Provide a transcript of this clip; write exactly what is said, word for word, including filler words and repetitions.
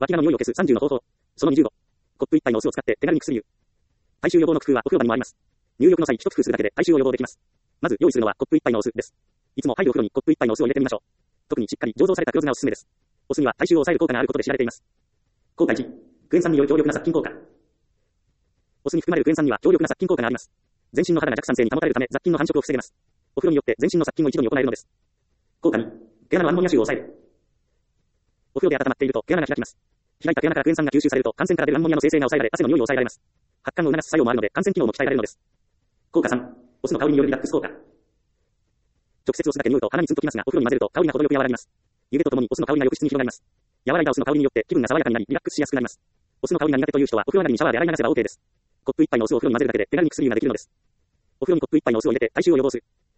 脇の匂いを消すさんじゅうの方法。そのにじゅうご。コップいっぱいのお酢を使って手軽に薬湯。体臭予防の工夫はお風呂場にもあります。入浴の際一工夫するだけで体臭を予防できます。まず用意するのはコップいっぱいのお酢です。いつも入るお風呂にコップいっぱいのお酢を入れてみましょう。特にしっかり醸造された黒酢がおすすめです。お酢には体臭を抑える効果があることで知られています。効果いち、クエン酸による強力な殺菌効果。お酢に含まれるクエン酸には強力な殺菌効果があります。全身の肌が弱酸性に保たれるため雑菌の繁殖を防げます。お風呂によって全身の殺菌を一度に行えるのです。効果に、毛穴のアンモニア臭を抑える。お風呂で温まっていると毛穴が開きます。開いた毛穴からクエン酸が吸収されると汗腺から出るアンモニアの生成が抑えられ汗の匂いを抑えられます。発汗を促す作用もあるので汗腺機能も鍛えられるのです。効果さん、お酢の香りによるリラックス効果。直接お酢だけ匂うと鼻にツンときますが、お風呂に混ぜると香りが程よく和らぎます。湯気とともにお酢の香りが浴室に広がります。和らいだお酢の香りによって気分が爽やかになりリラックスしやすくなります。お酢の香りが苦手という人はお風呂上がりにシャワーで洗い流せば OK です。コップいっぱいのお酢をお風呂に混ぜるだけで手軽に薬湯ができるのです。お風呂にコップいっぱいのお酢を入れて体臭を予防する。